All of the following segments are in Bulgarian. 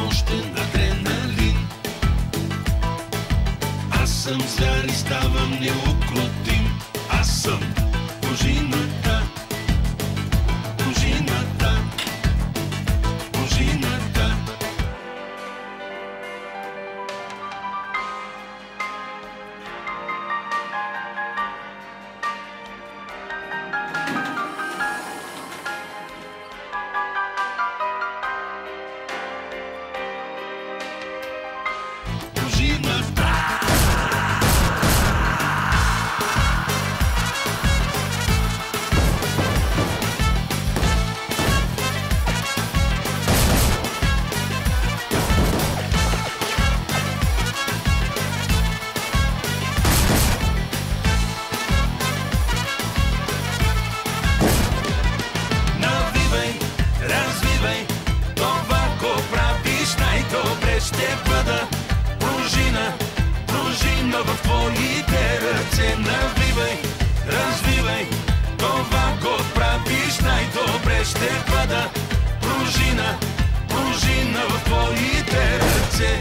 мощен адреналин. Аз съм звяр и ставам неукротим. Аз съм пружината, пружината, пружината. Ще бъда пружина, пружина в твоите ръце. Навивай, развивай, това го правиш най-добре. Ще бъда пружина, пружина в твоите ръце.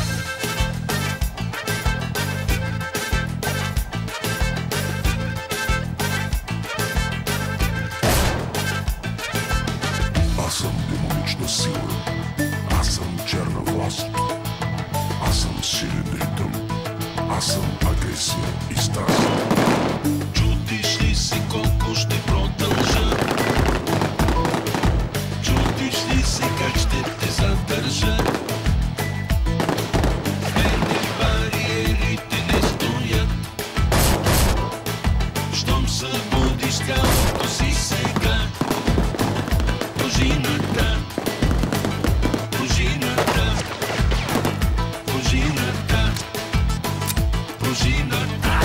Аз съм демонична сила. Аз съм черна власт. Аз съм силен ритъм. Аз съм агресия и страст. Чудиш ли се колко ще продължа? Чудиш ли се как ще те задържа? В мене бариерите не стоят. Щом събудиш тялото си сега. Пружината, пружината, пружината, пружината.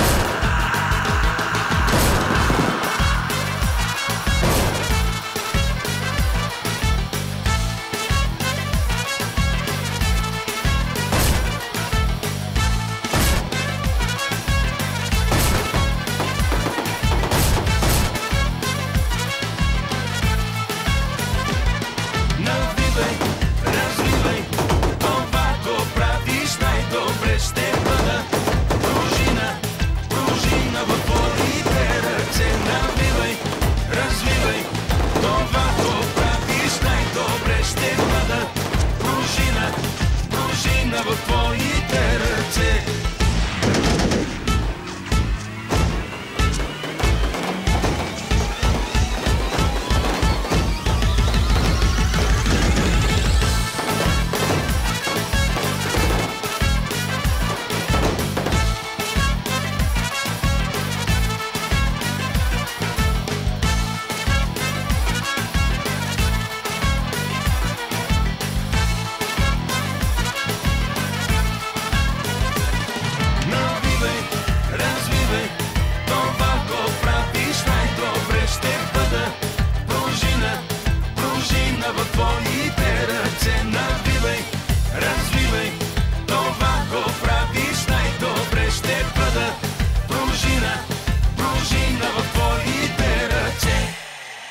Навивай, развивай, това го правиш най-добре. Ще бъда пружина, пружина в твоите ръце. Навивай, развивай, това го правиш най-добре. Ще бъда пружина, пружина в твоите ръце.